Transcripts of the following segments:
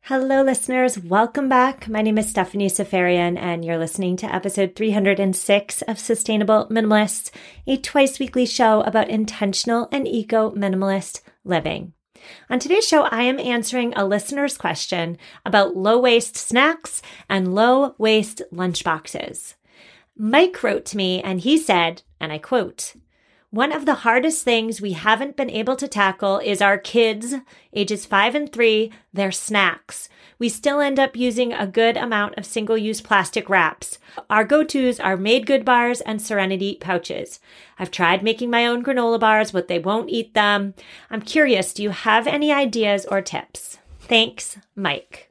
Hello, listeners. Welcome back. My name is Stephanie Safarian, and you're listening to episode 306 of Sustainable Minimalists, a twice-weekly show about intentional and eco-minimalist living. On today's show, I am answering a listener's question about low-waste snacks and low-waste lunchboxes. Mike wrote to me, and he said, and I quote, "One of the hardest things we haven't been able to tackle is our kids, ages 5 and 3, their snacks. We still end up using a good amount of single-use plastic wraps. Our go-tos are Made Good bars and Serenity pouches. I've tried making my own granola bars, but they won't eat them. I'm curious, do you have any ideas or tips? Thanks, Mike."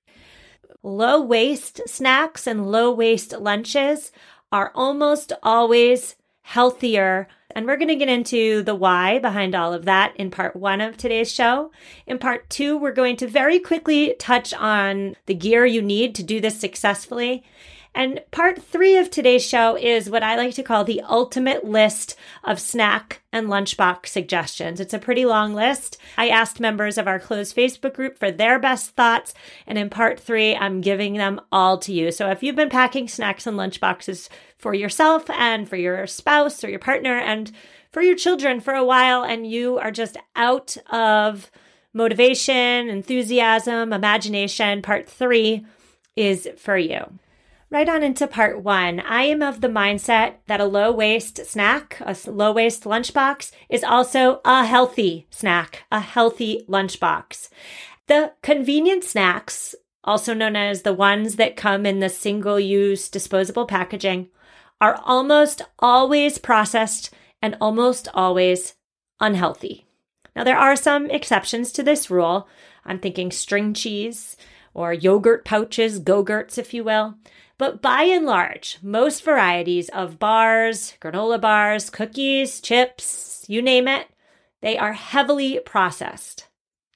Low-waste snacks and low-waste lunches are almost always healthier. And we're going to get into the why behind all of that in part 1 of today's show. In part 2, we're going to very quickly touch on the gear you need to do this successfully. And part 3 of today's show is what I like to call the ultimate list of snack and lunchbox suggestions. It's a pretty long list. I asked members of our closed Facebook group for their best thoughts. And in part 3, I'm giving them all to you. So if you've been packing snacks and lunchboxes for yourself and for your spouse or your partner and for your children for a while, and you are just out of motivation, enthusiasm, imagination, part 3 is for you. Right on into part 1. I am of the mindset that a low-waste snack, a low-waste lunchbox, is also a healthy snack, a healthy lunchbox. The convenient snacks, also known as the ones that come in the single-use disposable packaging, are almost always processed and almost always unhealthy. Now, there are some exceptions to this rule. I'm thinking string cheese or yogurt pouches, Go-Gurts, if you will. But by and large, most varieties of bars, granola bars, cookies, chips, you name it, they are heavily processed.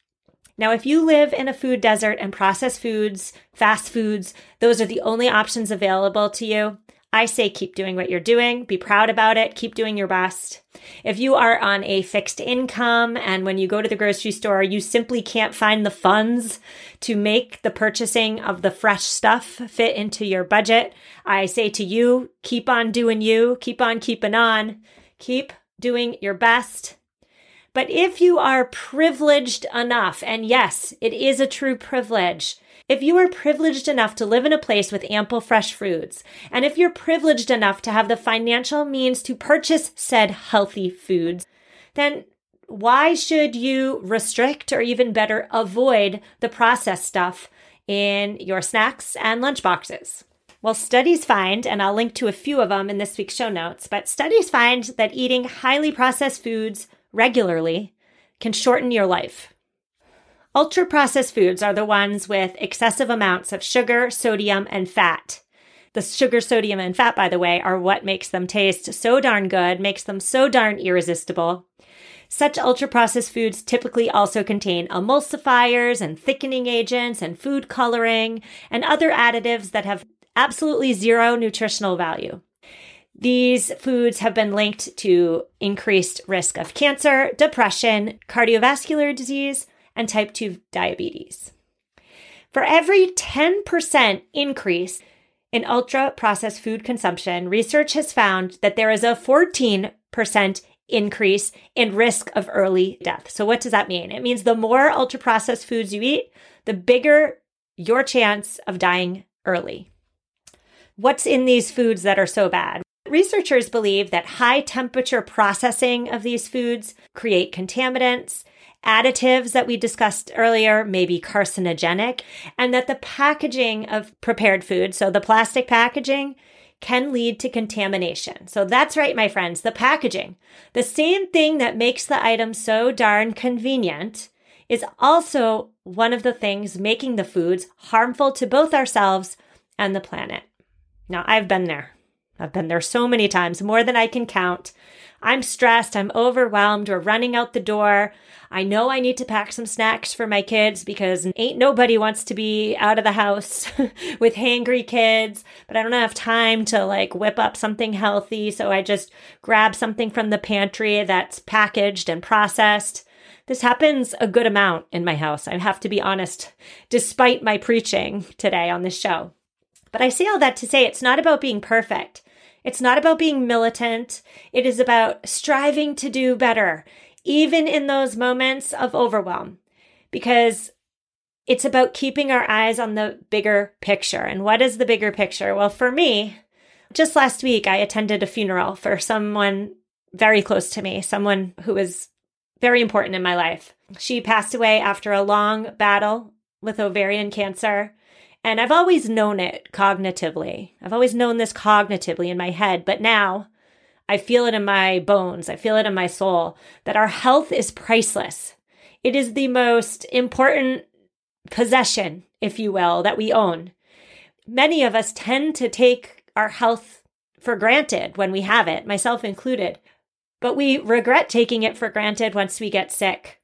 Now, if you live in a food desert and processed foods, fast foods, those are the only options available to you, I say keep doing what you're doing, be proud about it, keep doing your best. If you are on a fixed income and when you go to the grocery store, you simply can't find the funds to make the purchasing of the fresh stuff fit into your budget, I say to you, keep on doing you, keep on keeping on, keep doing your best. But if you are privileged enough, and yes, it is a true privilege, if you are privileged enough to live in a place with ample fresh foods, and if you're privileged enough to have the financial means to purchase said healthy foods, then why should you restrict or even better avoid the processed stuff in your snacks and lunchboxes? Well, studies find, and I'll link to a few of them in this week's show notes, but studies find that eating highly processed foods regularly can shorten your life. Ultra-processed foods are the ones with excessive amounts of sugar, sodium, and fat. The sugar, sodium, and fat, by the way, are what makes them taste so darn good, makes them so darn irresistible. Such ultra-processed foods typically also contain emulsifiers and thickening agents and food coloring and other additives that have absolutely zero nutritional value. These foods have been linked to increased risk of cancer, depression, cardiovascular disease, and type 2 diabetes. For every 10% increase in ultra-processed food consumption, research has found that there is a 14% increase in risk of early death. So what does that mean? It means the more ultra-processed foods you eat, the bigger your chance of dying early. What's in these foods that are so bad? Researchers believe that high temperature processing of these foods create contaminants, additives that we discussed earlier may be carcinogenic, and that the packaging of prepared food, so the plastic packaging, can lead to contamination. So that's right, my friends, the packaging. The same thing that makes the item so darn convenient is also one of the things making the foods harmful to both ourselves and the planet. Now, I've been there. I've been there so many times, more than I can count. I'm stressed. I'm overwhelmed. We're running out the door. I know I need to pack some snacks for my kids because ain't nobody wants to be out of the house with hangry kids, but I don't have time to whip up something healthy. So I just grab something from the pantry that's packaged and processed. This happens a good amount in my house. I have to be honest, despite my preaching today on this show. But I say all that to say it's not about being perfect. It's not about being militant. It is about striving to do better, even in those moments of overwhelm, because it's about keeping our eyes on the bigger picture. And what is the bigger picture? Well, for me, just last week, I attended a funeral for someone very close to me, someone who was very important in my life. She passed away after a long battle with ovarian cancer. And I've always known it cognitively. I've always known this cognitively in my head, but now I feel it in my bones. I feel it in my soul that our health is priceless. It is the most important possession, if you will, that we own. Many of us tend to take our health for granted when we have it, myself included, but we regret taking it for granted once we get sick.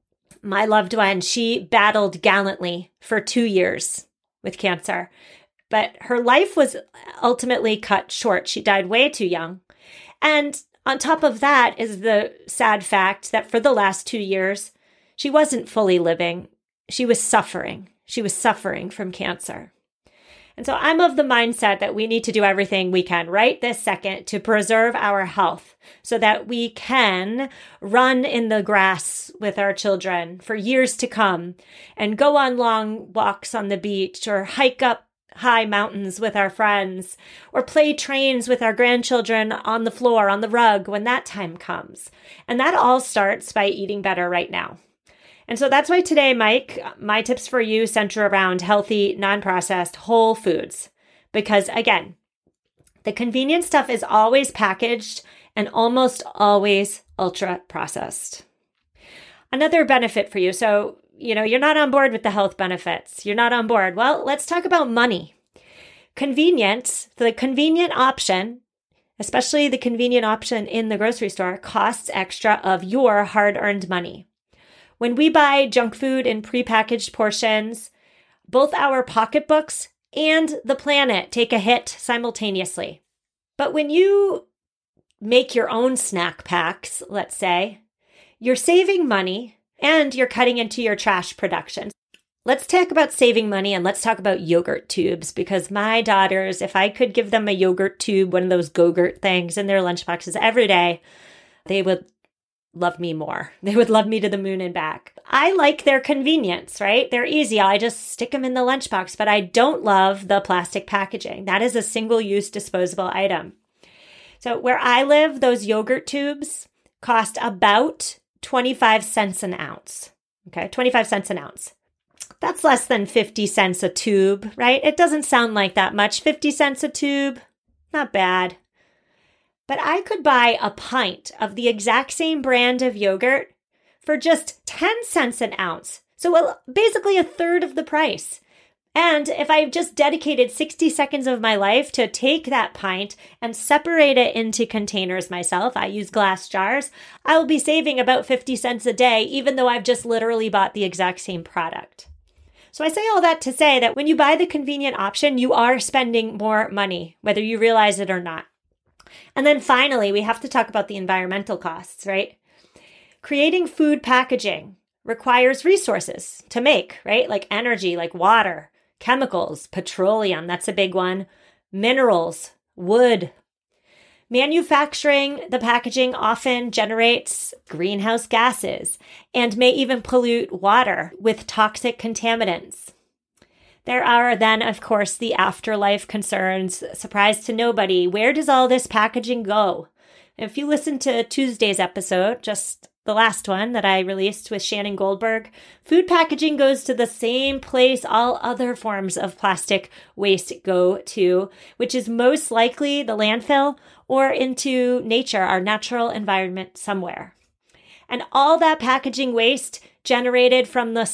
My loved one, she battled gallantly for 2 years with cancer, but her life was ultimately cut short. She died way too young. And on top of that is the sad fact that for the last 2 years, she wasn't fully living. She was suffering. She was suffering from cancer. And so I'm of the mindset that we need to do everything we can right this second to preserve our health so that we can run in the grass with our children for years to come and go on long walks on the beach or hike up high mountains with our friends or play trains with our grandchildren on the floor, on the rug when that time comes. And that all starts by eating better right now. And so that's why today, Mike, my tips for you center around healthy, non-processed, whole foods. Because again, the convenient stuff is always packaged and almost always ultra-processed. Another benefit for you. So, you're not on board with the health benefits. You're not on board. Well, let's talk about money. Convenience, the convenient option, especially the convenient option in the grocery store, costs extra of your hard-earned money. When we buy junk food in prepackaged portions, both our pocketbooks and the planet take a hit simultaneously. But when you make your own snack packs, let's say, you're saving money and you're cutting into your trash production. Let's talk about saving money and let's talk about yogurt tubes, because my daughters, if I could give them a yogurt tube, one of those Go-Gurt things in their lunchboxes every day, they would love me more. They would love me to the moon and back. I like their convenience, right? They're easy. I just stick them in the lunchbox, but I don't love the plastic packaging. That is a single-use disposable item. So where I live, those yogurt tubes cost about 25 cents an ounce. Okay, 25 cents an ounce. That's less than 50 cents a tube, right? It doesn't sound like that much. 50 cents a tube, not bad. But I could buy a pint of the exact same brand of yogurt for just 10 cents an ounce. So basically a third of the price. And if I just dedicated 60 seconds of my life to take that pint and separate it into containers myself, I use glass jars, I will be saving about 50 cents a day, even though I've just literally bought the exact same product. So I say all that to say that when you buy the convenient option, you are spending more money, whether you realize it or not. And then finally, we have to talk about the environmental costs, right? Creating food packaging requires resources to make, right? Like energy, like water, chemicals, petroleum, that's a big one, minerals, wood. Manufacturing the packaging often generates greenhouse gases and may even pollute water with toxic contaminants. There are then, of course, the afterlife concerns. Surprise to nobody. Where does all this packaging go? If you listen to Tuesday's episode, just the last one that I released with Shannon Goldberg, food packaging goes to the same place all other forms of plastic waste go to, which is most likely the landfill or into nature, our natural environment somewhere. And all that packaging waste generated from the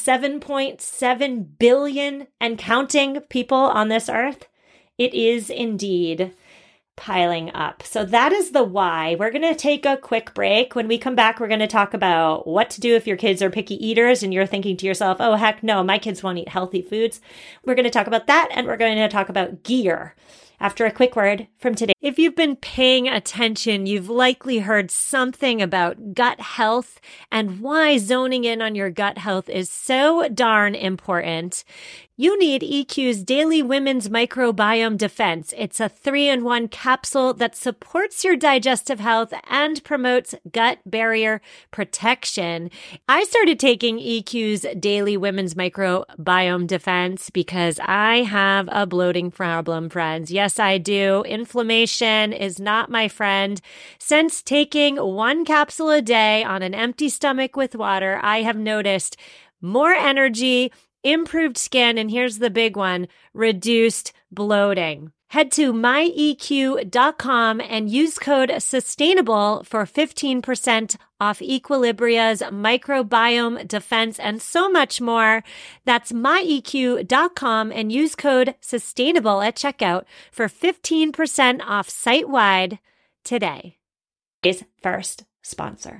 7.7 billion and counting people on this earth, it is indeed piling up. So that is the why. We're going to take a quick break. When we come back, we're going to talk about what to do if your kids are picky eaters and you're thinking to yourself, oh, heck no, my kids won't eat healthy foods. We're going to talk about that, and we're going to talk about gear after a quick word from today. If you've been paying attention, you've likely heard something about gut health and why zoning in on your gut health is so darn important. You need EQ's Daily Women's Microbiome Defense. It's a 3-in-1 capsule that supports your digestive health and promotes gut barrier protection. I started taking EQ's Daily Women's Microbiome Defense because I have a bloating problem, friends. Yes, I do. Inflammation is not my friend. Since taking 1 capsule a day on an empty stomach with water, I have noticed more energy, improved skin, and here's the big one, reduced bloating. Head to myeq.com and use code SUSTAINABLE for 15% off Equilibria's microbiome defense and so much more. That's myeq.com and use code SUSTAINABLE at checkout for 15% off site-wide today. Today's first sponsor.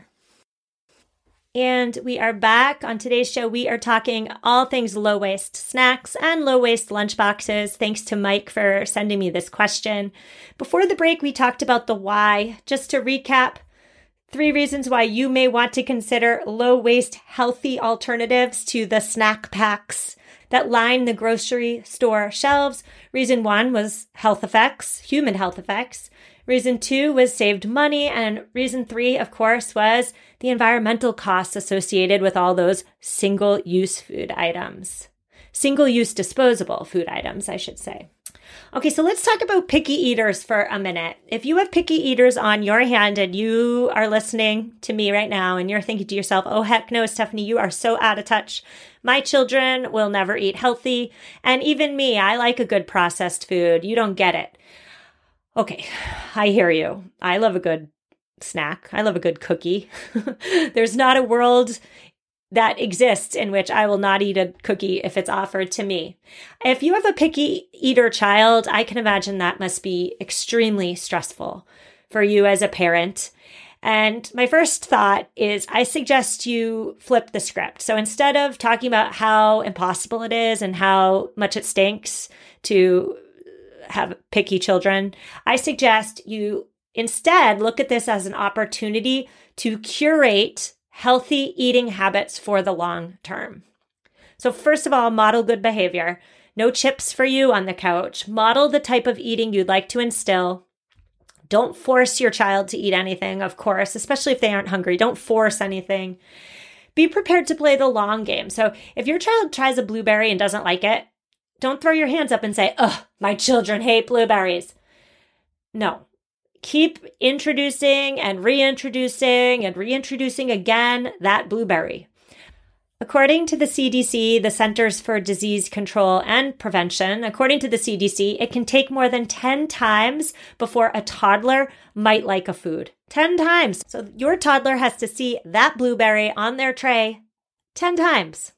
And we are back. On today's show, we are talking all things low-waste snacks and low-waste lunchboxes. Thanks to Mike for sending me this question. Before the break, we talked about the why. Just to recap, 3 reasons why you may want to consider low-waste, healthy alternatives to the snack packs that line the grocery store shelves. Reason 1 was health effects, human health effects. Reason 2 was saved money. And reason 3, of course, was the environmental costs associated with all those single-use food items. Single-use disposable food items, I should say. Okay, so let's talk about picky eaters for a minute. If you have picky eaters on your hand and you are listening to me right now and you're thinking to yourself, oh, heck no, Stephanie, you are so out of touch. My children will never eat healthy. And even me, I like a good processed food. You don't get it. Okay, I hear you. I love a good snack. I love a good cookie. There's not a world that exists in which I will not eat a cookie if it's offered to me. If you have a picky eater child, I can imagine that must be extremely stressful for you as a parent. And my first thought is I suggest you flip the script. So instead of talking about how impossible it is and how much it stinks to have picky children, I suggest you instead look at this as an opportunity to curate healthy eating habits for the long term. So first of all, model good behavior. No chips for you on the couch. Model the type of eating you'd like to instill. Don't force your child to eat anything, of course, especially if they aren't hungry. Don't force anything. Be prepared to play the long game. So if your child tries a blueberry and doesn't like it, don't throw your hands up and say, ugh, my children hate blueberries. No. Keep introducing and reintroducing again that blueberry. According to the CDC, the Centers for Disease Control and Prevention, according to the CDC, it can take more than 10 times before a toddler might like a food. 10 times. So your toddler has to see that blueberry on their tray 10 times.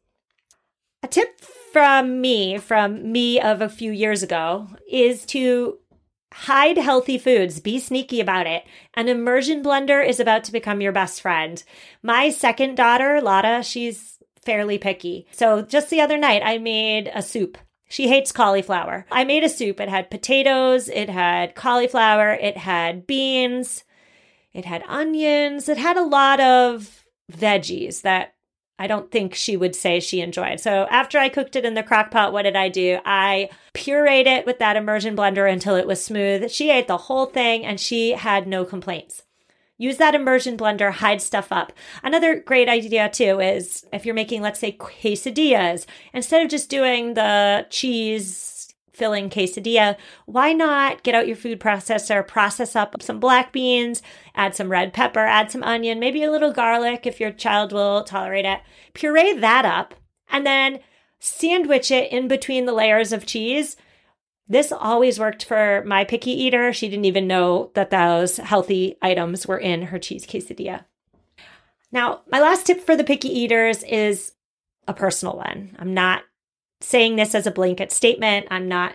A tip from me of a few years ago, is to hide healthy foods. Be sneaky about it. An immersion blender is about to become your best friend. My second daughter, Lotta, she's fairly picky. So just the other night, I made a soup. She hates cauliflower. I made a soup. It had potatoes, it had cauliflower, it had beans, it had onions, it had a lot of veggies that I don't think she would say she enjoyed. So after I cooked it in the crock pot, what did I do? I pureed it with that immersion blender until it was smooth. She ate the whole thing and she had no complaints. Use that immersion blender, hide stuff up. Another great idea too is if you're making, let's say, quesadillas, instead of just doing the cheese filling quesadilla, why not get out your food processor, process up some black beans, add some red pepper, add some onion, maybe a little garlic if your child will tolerate it. Puree that up and then sandwich it in between the layers of cheese. This always worked for my picky eater. She didn't even know that those healthy items were in her cheese quesadilla. Now, my last tip for the picky eaters is a personal one. I'm not saying this as a blanket statement. I'm not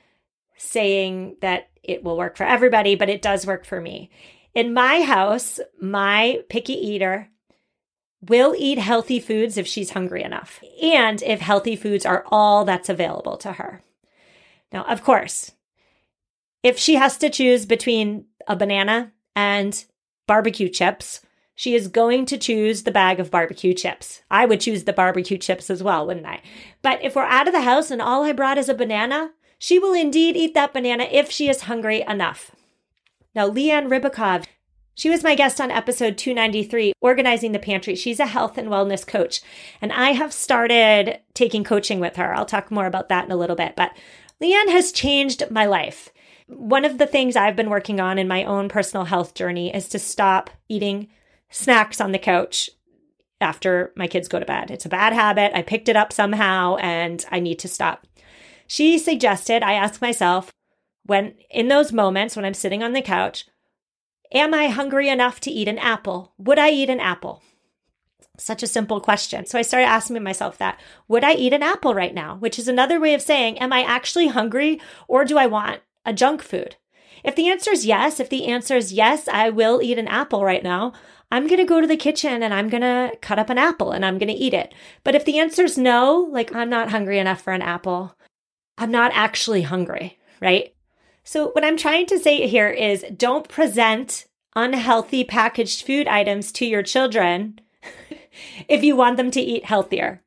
saying that it will work for everybody, but it does work for me. In my house, my picky eater will eat healthy foods if she's hungry enough, and if healthy foods are all that's available to her. Now, of course, If she has to choose between a banana and barbecue chips, she is going to choose the bag of barbecue chips. I would choose the barbecue chips as well, wouldn't I? But if we're out of the house and all I brought is a banana, she will indeed eat that banana if she is hungry enough. Now, Leanne Rybakov, she was my guest on episode 293, Organizing the Pantry. She's a health and wellness coach, and I have started taking coaching with her. I'll talk more about that in a little bit, but Leanne has changed my life. One of the things I've been working on in my own personal health journey is to stop eating snacks on the couch after my kids go to bed. It's a bad habit. I picked it up somehow and I need to stop. She suggested I ask myself, when in those moments when I'm sitting on the couch, am I hungry enough to eat an apple? Would I eat an apple? Such a simple question. So I started asking myself that. Would I eat an apple right now? Which is another way of saying, am I actually hungry or do I want a junk food? If the answer is yes, I will eat an apple right now, I'm going to go to the kitchen and I'm going to cut up an apple and I'm going to eat it. But if the answer is no, like I'm not hungry enough for an apple, I'm not actually hungry, right? So what I'm trying to say here is don't present unhealthy packaged food items to your children if you want them to eat healthier.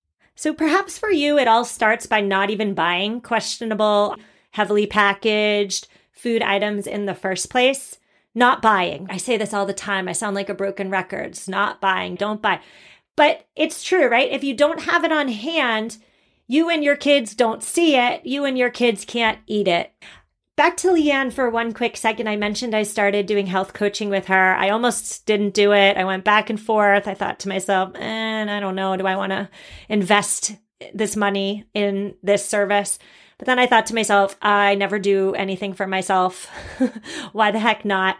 So perhaps for you, it all starts by not even buying questionable, heavily packaged food items in the first place. Not buying. I say this all the time. I sound like a broken record. It's not buying. Don't buy. But it's true, right? If you don't have it on hand, you and your kids don't see it. You and your kids can't eat it. Back to Leanne for one quick second. I mentioned I started doing health coaching with her. I almost didn't do it. I went back and forth. I thought to myself, I don't know. Do I want to invest this money in this service? But then I thought to myself, I never do anything for myself. Why the heck not?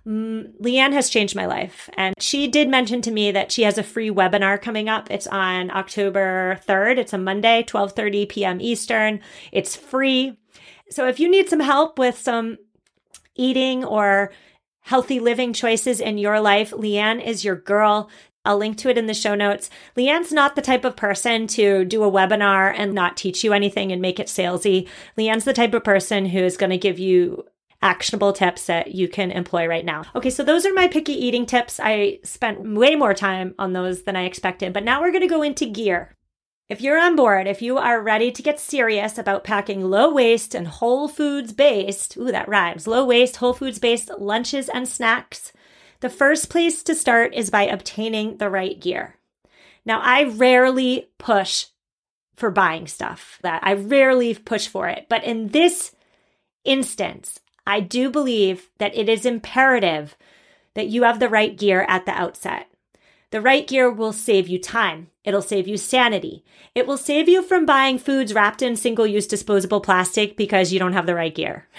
Leanne has changed my life. And she did mention to me that she has a free webinar coming up. It's on October 3rd. It's a Monday, 12:30 p.m. Eastern. It's free. So if you need some help with some eating or healthy living choices in your life, Leanne is your girl. I'll link to it in the show notes. Leanne's not the type of person to do a webinar and not teach you anything and make it salesy. Leanne's the type of person who is going to give you actionable tips that you can employ right now. Okay, so those are my picky eating tips. I spent way more time on those than I expected, but now we're going to go into gear. If you're on board, if you are ready to get serious about packing low waste and whole foods based, that rhymes, low waste, whole foods based lunches and snacks, the first place to start is by obtaining the right gear. Now, I rarely push for buying stuff. I rarely push for it. But in this instance, I do believe that it is imperative that you have the right gear at the outset. The right gear will save you time. It'll save you sanity. It will save you from buying foods wrapped in single-use disposable plastic because you don't have the right gear.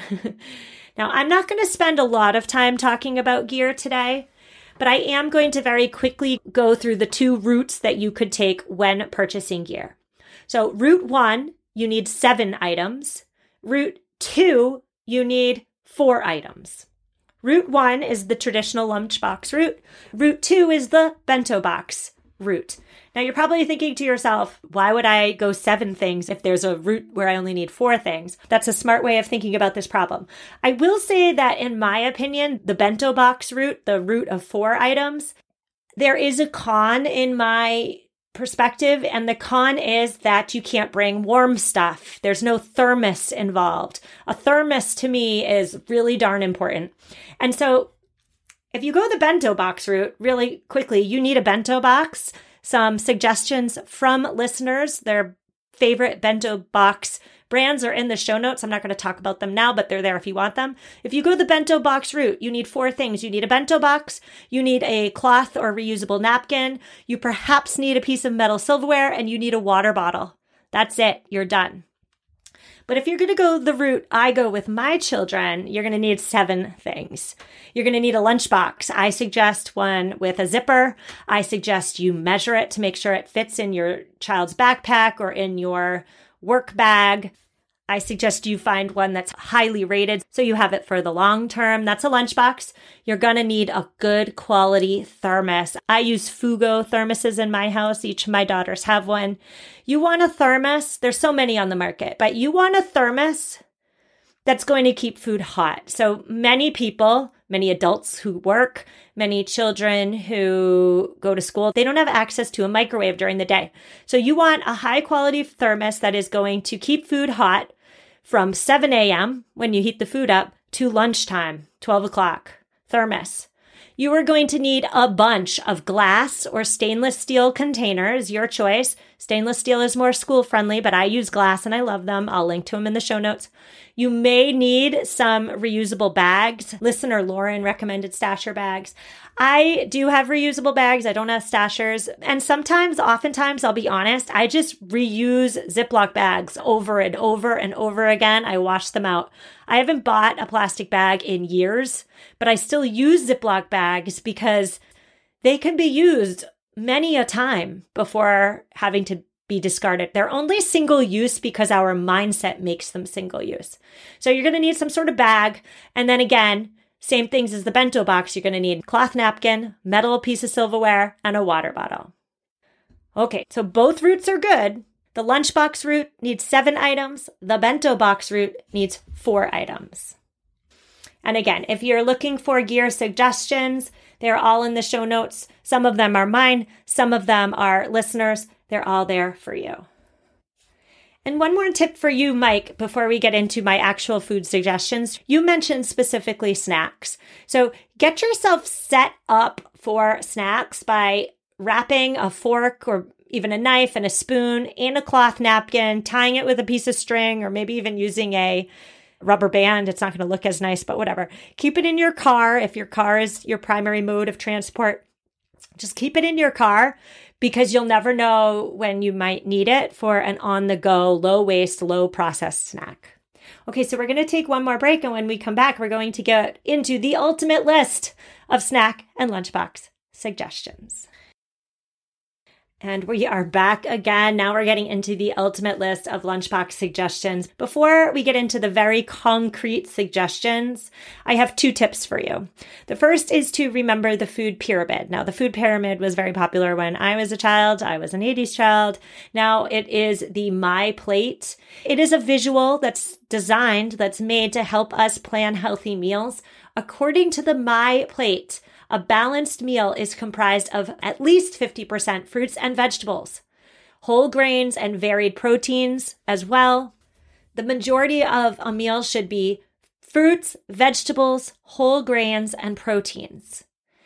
Now, I'm not going to spend a lot of time talking about gear today, but I am going to very quickly go through the two routes that you could take when purchasing gear. So route 1, you need 7 items. Route 2, you need 4 items. Route 1 is the traditional lunchbox route. Route 2 is the bento box route. Now, you're probably thinking to yourself, why would I go 7 things if there's a route where I only need 4 things? That's a smart way of thinking about this problem. I will say that in my opinion, the bento box route, the route of 4 items, there is a con in my perspective, and the con is that you can't bring warm stuff. There's no thermos involved. A thermos to me is really darn important. And so if you go the bento box route really quickly, you need a bento box, some suggestions from listeners. Their favorite bento box brands are in the show notes. I'm not going to talk about them now, but they're there if you want them. If you go the bento box route, you need 4 things. You need a bento box, you need a cloth or reusable napkin, you perhaps need a piece of metal silverware, and you need a water bottle. That's it. You're done. But if you're going to go the route I go with my children, you're going to need 7 things. You're going to need a lunchbox. I suggest one with a zipper. I suggest you measure it to make sure it fits in your child's backpack or in your work bag. I suggest you find one that's highly rated so you have it for the long term. That's a lunchbox. You're going to need a good quality thermos. I use Fugo thermoses in my house. Each of my daughters have one. You want a thermos. There's so many on the market, but you want a thermos that's going to keep food hot. So many people, many adults who work, many children who go to school, they don't have access to a microwave during the day. So you want a high quality thermos that is going to keep food hot from 7 a.m. when you heat the food up to lunchtime, 12 o'clock. Thermos. You are going to need a bunch of glass or stainless steel containers, your choice. Stainless steel is more school friendly, but I use glass and I love them. I'll link to them in the show notes. You may need some reusable bags. Listener Lauren recommended stasher bags. I do have reusable bags. I don't have stashers. And oftentimes, I'll be honest, I just reuse Ziploc bags over and over and over again. I wash them out. I haven't bought a plastic bag in years, but I still use Ziploc bags because they can be used many a time before having to be discarded. They're only single use because our mindset makes them single use. So you're going to need some sort of bag. And then again, same things as the bento box. You're going to need a cloth napkin, metal piece of silverware, and a water bottle. Okay, so both routes are good. The lunchbox route needs 7 items. The bento box route needs 4 items. And again, if you're looking for gear suggestions, they're all in the show notes. Some of them are mine. Some of them are listeners. They're all there for you. And one more tip for you, Mike, before we get into my actual food suggestions. You mentioned specifically snacks. So get yourself set up for snacks by wrapping a fork or even a knife and a spoon in a cloth napkin, tying it with a piece of string, or maybe even using a rubber band. It's not going to look as nice, but whatever. Keep it in your car. If your car is your primary mode of transport, just keep it in your car, because you'll never know when you might need it for an on-the-go, low-waste, low-processed snack. Okay, so we're going to take one more break, and when we come back, we're going to get into the ultimate list of snack and lunchbox suggestions. And we are back again. Now we're getting into the ultimate list of lunchbox suggestions. Before we get into the very concrete suggestions, I have 2 tips for you. The first is to remember the food pyramid. Now, the food pyramid was very popular when I was a child. I was an 80s child. Now it is the My Plate. It is a visual that's made to help us plan healthy meals. According to the My Plate, a balanced meal is comprised of at least 50% fruits and vegetables, whole grains and varied proteins as well. The majority of a meal should be fruits, vegetables, whole grains, and proteins.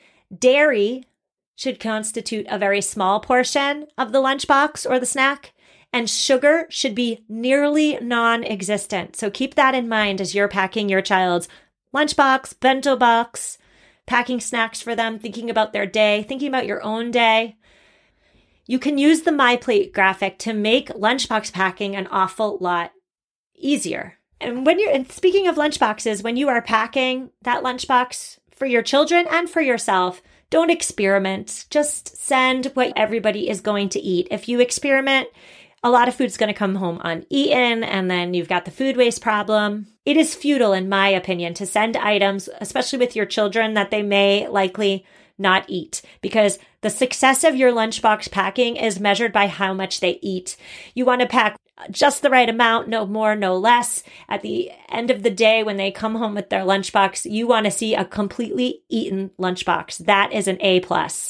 Dairy should constitute a very small portion of the lunchbox or the snack, and sugar should be nearly non-existent. So keep that in mind as you're packing your child's lunchbox, bento box, packing snacks for them, thinking about their day, thinking about your own day. You can use the My Plate graphic to make lunchbox packing an awful lot easier. And speaking of lunchboxes, when you are packing that lunchbox for your children and for yourself, don't experiment. Just send what everybody is going to eat. If you experiment, a lot of food's going to come home uneaten, and then you've got the food waste problem. It is futile, in my opinion, to send items, especially with your children, that they may likely not eat, because the success of your lunchbox packing is measured by how much they eat. You want to pack just the right amount, no more, no less. At the end of the day, when they come home with their lunchbox, you want to see a completely eaten lunchbox. That is an A+.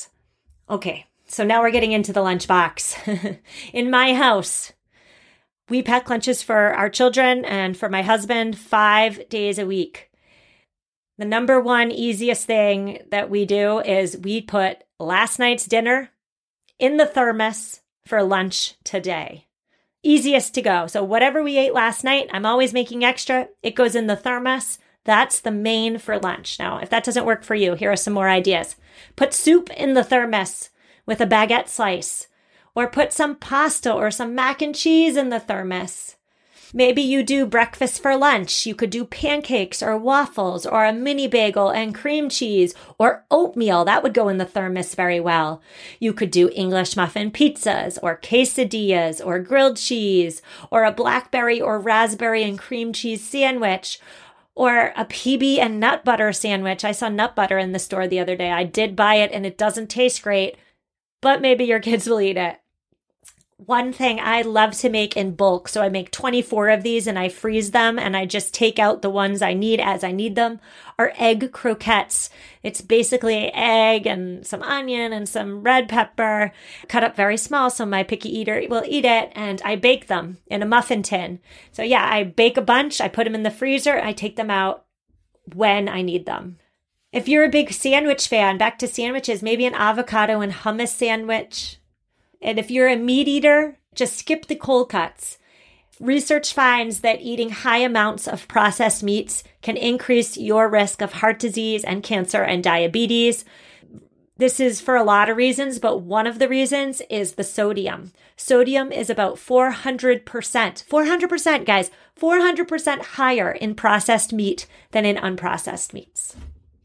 Okay. So now we're getting into the lunchbox. In my house, we pack lunches for our children and for my husband 5 days a week. The number one easiest thing that we do is we put last night's dinner in the thermos for lunch today. Easiest to go. So whatever we ate last night, I'm always making extra. It goes in the thermos. That's the main for lunch. Now, if that doesn't work for you, here are some more ideas. Put soup in the thermos with a baguette slice, or put some pasta or some mac and cheese in the thermos. Maybe you do breakfast for lunch. You could do pancakes or waffles or a mini bagel and cream cheese or oatmeal. That would go in the thermos very well. You could do English muffin pizzas or quesadillas or grilled cheese or a blackberry or raspberry and cream cheese sandwich or a PB and nut butter sandwich. I saw nut butter in the store the other day. I did buy it and it doesn't taste great, but maybe your kids will eat it. one thing I love to make in bulk. So I make 24 of these and I freeze them and I just take out the ones I need as I need them are egg croquettes. It's basically egg and some onion and some red pepper cut up very small so my picky eater will eat it, and I bake them in a muffin tin. So yeah, I bake a bunch, I put them in the freezer, I take them out when I need them. If you're a big sandwich fan, back to sandwiches, maybe an avocado and hummus sandwich. And if you're a meat eater, just skip the cold cuts. Research finds that eating high amounts of processed meats can increase your risk of heart disease and cancer and diabetes. This is for a lot of reasons, but one of the reasons is the sodium. Sodium is about 400%, 400%, guys, 400% higher in processed meat than in unprocessed meats.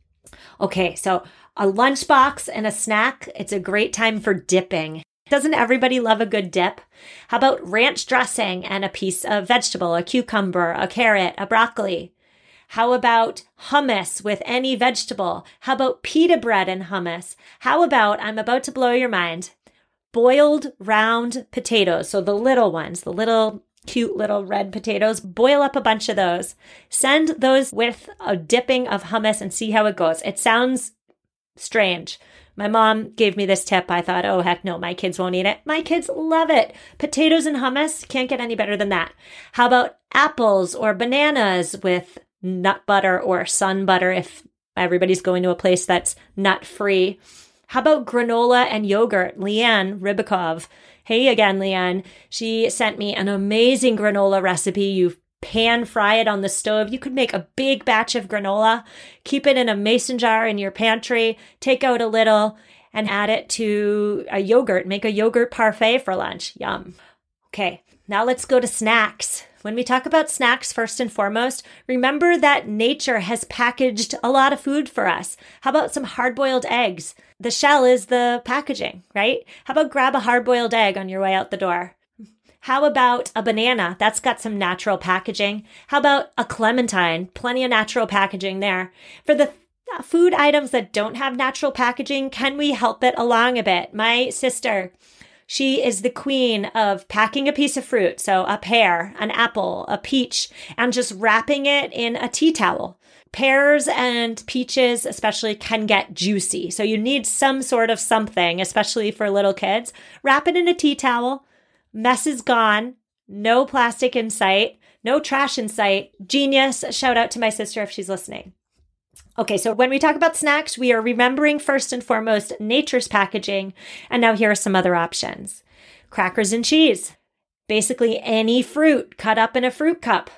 Okay, so a lunchbox and a snack, it's a great time for dipping. Doesn't everybody love a good dip? How about ranch dressing and a piece of vegetable, a cucumber, a carrot, a broccoli? How about hummus with any vegetable? How about pita bread and hummus? How about, I'm about to blow your mind, boiled round potatoes. So the little ones, the little cute little red potatoes, boil up a bunch of those. Send those with a dipping of hummus and see how it goes. It sounds strange. My mom gave me this tip. I thought, oh, heck no, my kids won't eat it. My kids love it. Potatoes and hummus, can't get any better than that. How about apples or bananas with nut butter or sun butter if everybody's going to a place that's nut-free? How about granola and yogurt? Leanne Rybakov. Hey again, Leanne. She sent me an amazing granola recipe. You pan fry it on the stove. You could make a big batch of granola, keep it in a mason jar in your pantry, take out a little and add it to a yogurt. Make a yogurt parfait for lunch. Yum. Okay, now let's go to snacks. When we talk about snacks, first and foremost, remember that nature has packaged a lot of food for us. How about some hard-boiled eggs? The shell is the packaging, right? How about grab a hard-boiled egg on your way out the door? How about a banana? That's got some natural packaging. How about a clementine? Plenty of natural packaging there. For the food items that don't have natural packaging, can we help it along a bit? My sister, she is the queen of packing a piece of fruit. So a pear, an apple, a peach, and just wrapping it in a tea towel. Pears and peaches especially can get juicy. So you need some sort of something, especially for little kids. Wrap it in a tea towel. Mess is gone. No plastic in sight. No trash in sight. Genius. Shout out to my sister if she's listening. Okay, so when we talk about snacks, we are remembering first and foremost nature's packaging. And now here are some other options. Crackers and cheese. Basically any fruit cut up in a fruit cup.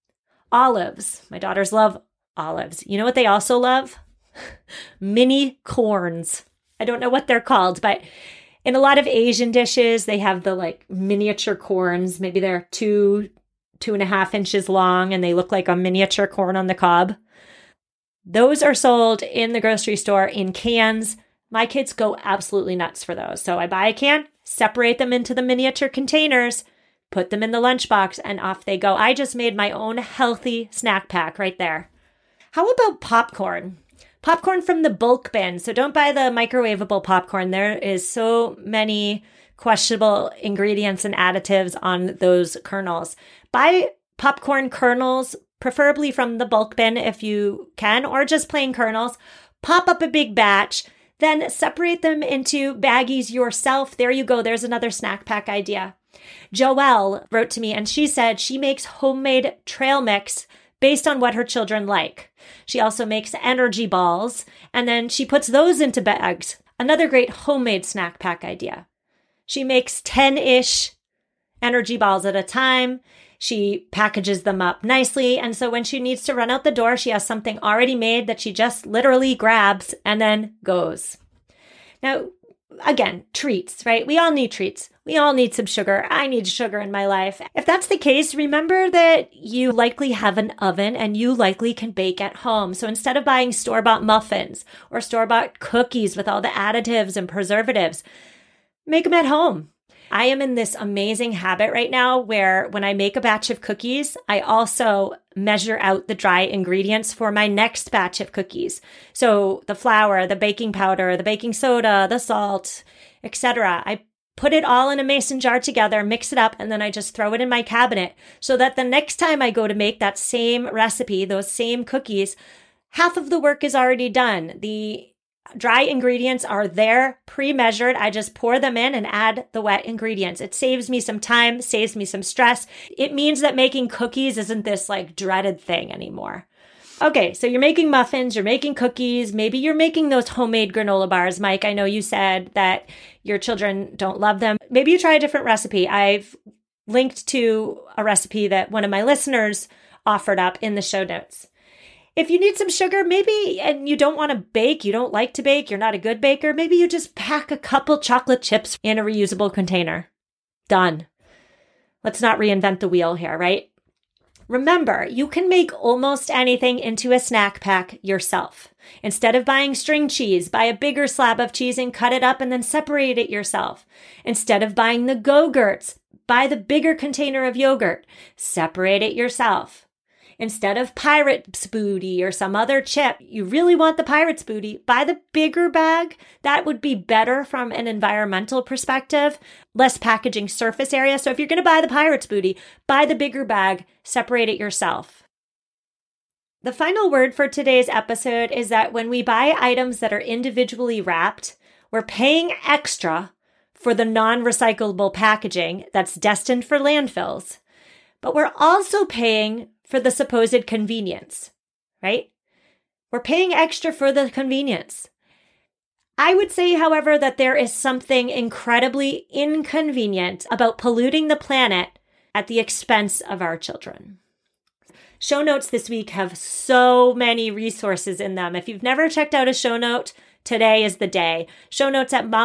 Olives. My daughters love olives. You know what they also love? Mini corns. I don't know what they're called, but in a lot of Asian dishes, they have the like miniature corns. Maybe they're 2.5 inches long and they look like a miniature corn on the cob. Those are sold in the grocery store in cans. My kids go absolutely nuts for those. So I buy a can, separate them into the miniature containers, put them in the lunchbox, and off they go. I just made my own healthy snack pack right there. How about popcorn? Popcorn from the bulk bin. So don't buy the microwavable popcorn. There is so many questionable ingredients and additives on those kernels. Buy popcorn kernels, preferably from the bulk bin if you can, or just plain kernels. Pop up a big batch, then separate them into baggies yourself. There you go. There's another snack pack idea. Joelle wrote to me and she said she makes homemade trail mix based on what her children like. She also makes energy balls, and then she puts those into bags. Another great homemade snack pack idea. She makes 10-ish energy balls at a time. She packages them up nicely, and so when she needs to run out the door, she has something already made that she just literally grabs and then goes. Now, again, treats, right? We all need treats. We all need some sugar. I need sugar in my life. If that's the case, remember that you likely have an oven and you likely can bake at home. So instead of buying store-bought muffins or store-bought cookies with all the additives and preservatives, make them at home. I am in this amazing habit right now where when I make a batch of cookies, I also measure out the dry ingredients for my next batch of cookies. So the flour, the baking powder, the baking soda, the salt, etc. I put it all in a mason jar together, mix it up, and then I just throw it in my cabinet so that the next time I go to make that same recipe, those same cookies, half of the work is already done. The dry ingredients are there, pre-measured. I just pour them in and add the wet ingredients. It saves me some time, saves me some stress. It means that making cookies isn't this like dreaded thing anymore. Okay, so you're making muffins, you're making cookies, maybe you're making those homemade granola bars. Mike, I know you said that your children don't love them. Maybe you try a different recipe. I've linked to a recipe that one of my listeners offered up in the show notes. If you need some sugar, maybe, and you don't want to bake, you don't like to bake, you're not a good baker, maybe you just pack a couple chocolate chips in a reusable container. Done. Let's not reinvent the wheel here, right? Remember, you can make almost anything into a snack pack yourself. Instead of buying string cheese, buy a bigger slab of cheese and cut it up and then separate it yourself. Instead of buying the Go-Gurts, buy the bigger container of yogurt. Separate it yourself. Instead of Pirate's Booty or some other chip, you really want the Pirate's Booty, buy the bigger bag. That would be better from an environmental perspective, less packaging surface area. So if you're going to buy the Pirate's Booty, buy the bigger bag, separate it yourself. The final word for today's episode is that when we buy items that are individually wrapped, we're paying extra for the non-recyclable packaging that's destined for landfills, but we're also paying for the supposed convenience, right? We're paying extra for the convenience. I would say, however, that there is something incredibly inconvenient about polluting the planet at the expense of our children. Show notes this week have so many resources in them. If you've never checked out a show note, today is the day. Show notes at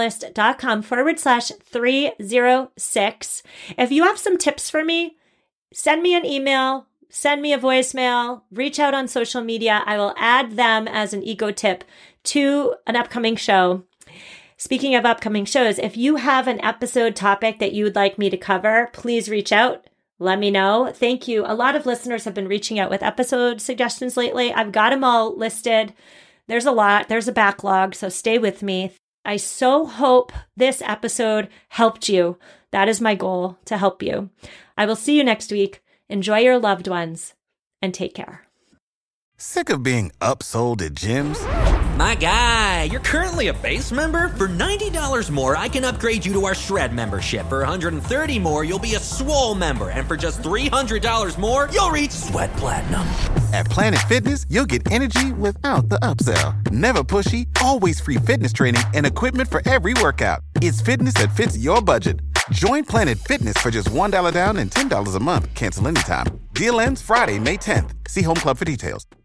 mamaminimalist.com/306. If you have some tips for me, send me an email, send me a voicemail, reach out on social media. I will add them as an eco tip to an upcoming show. Speaking of upcoming shows, if you have an episode topic that you would like me to cover, please reach out. Let me know. Thank you. A lot of listeners have been reaching out with episode suggestions lately. I've got them all listed. There's a lot. There's a backlog, so stay with me. I so hope this episode helped you. That is my goal, to help you. I will see you next week. Enjoy your loved ones and take care. Sick of being upsold at gyms? My guy, you're currently a base member? For $90 more, I can upgrade you to our Shred membership. For $130 more, you'll be a Swole member. And for just $300 more, you'll reach Sweat Platinum. At Planet Fitness, you'll get energy without the upsell. Never pushy, always free fitness training and equipment for every workout. It's fitness that fits your budget. Join Planet Fitness for just $1 down and $10 a month. Cancel anytime. Deal ends Friday, May 10th. See Home Club for details.